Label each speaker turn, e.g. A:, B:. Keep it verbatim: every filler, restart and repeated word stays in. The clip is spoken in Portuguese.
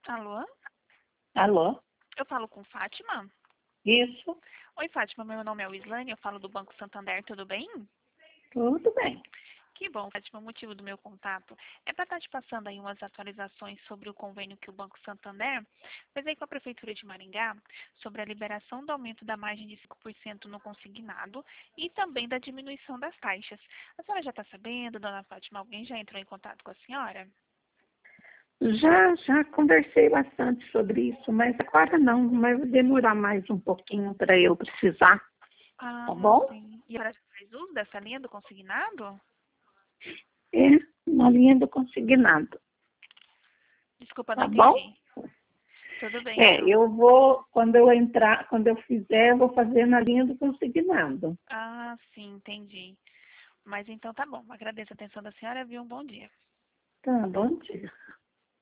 A: Alô?
B: Alô?
A: Eu falo com Fátima?
B: Isso,
A: Oi, Fátima, meu nome é Wislane, eu falo do Banco Santander, tudo bem?
B: tudo bem.
A: Que bom, Fátima, o motivo do meu contato é para estar te passando aí umas atualizações sobre o convênio que o Banco Santander fez aí com a Prefeitura de Maringá sobre a liberação do aumento da margem de cinco por cento no consignado e também da diminuição das taxas. A senhora já está sabendo, dona Fátima, alguém já entrou em contato com a senhora?
B: Já, já conversei bastante sobre isso, mas agora não, mas vai demorar mais um pouquinho para eu precisar, tá
A: Ah,
B: bom?
A: sim. E a senhora já faz uso dessa linha do consignado?
B: É na linha do consignado,
A: Desculpa, não
B: tá bom?
A: entendi. Tudo bem,
B: É,
A: então.
B: eu vou, quando eu entrar, quando eu fizer, eu vou fazer na linha do consignado.
A: Ah, sim, entendi. Mas então tá bom. Agradeço a atenção da senhora, viu? Um bom dia.
B: Tá, bom dia.